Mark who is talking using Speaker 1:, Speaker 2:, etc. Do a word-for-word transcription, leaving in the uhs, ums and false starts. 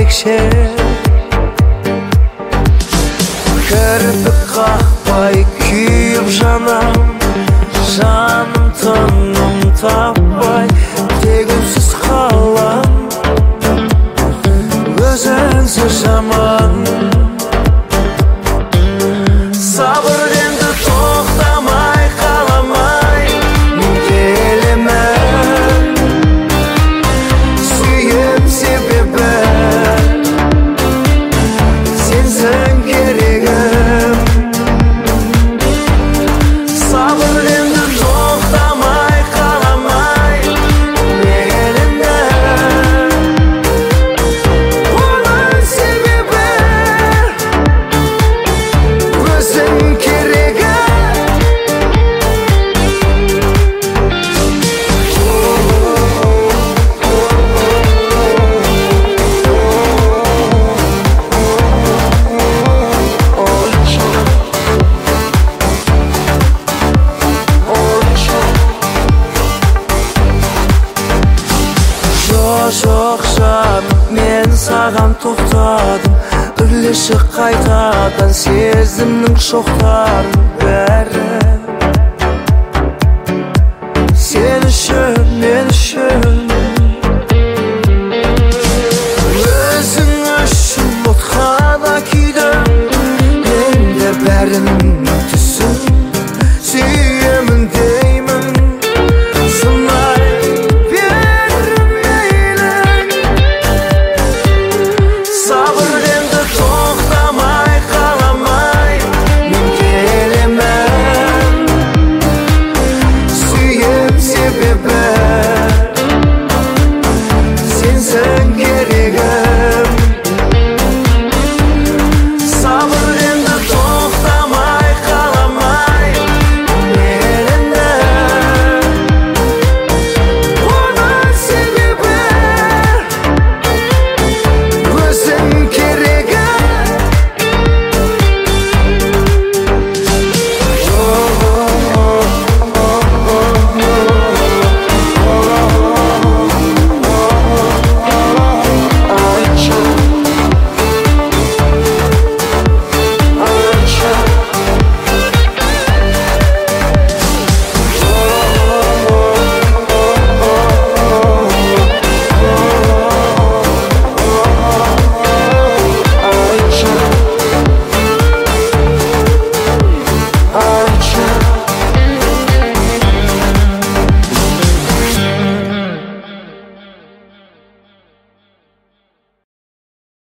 Speaker 1: ерекше. Кірпік қақпай күйіп жанам, жаным тыным таппай тек үнсіз қалам. Өзіңсіз жаман сабыр енді тоқтамай қаламай келемін. Сүйем себебі сенсің керегім. Сабыр енді тоқтамай қаламай келемін. Оның себебі өзің керегі. Жоқ жаным, мен саған тоқтадым. Үрлеші қайтадан сезімнің шоқтарын бәрі. Сен үшін, мен үшін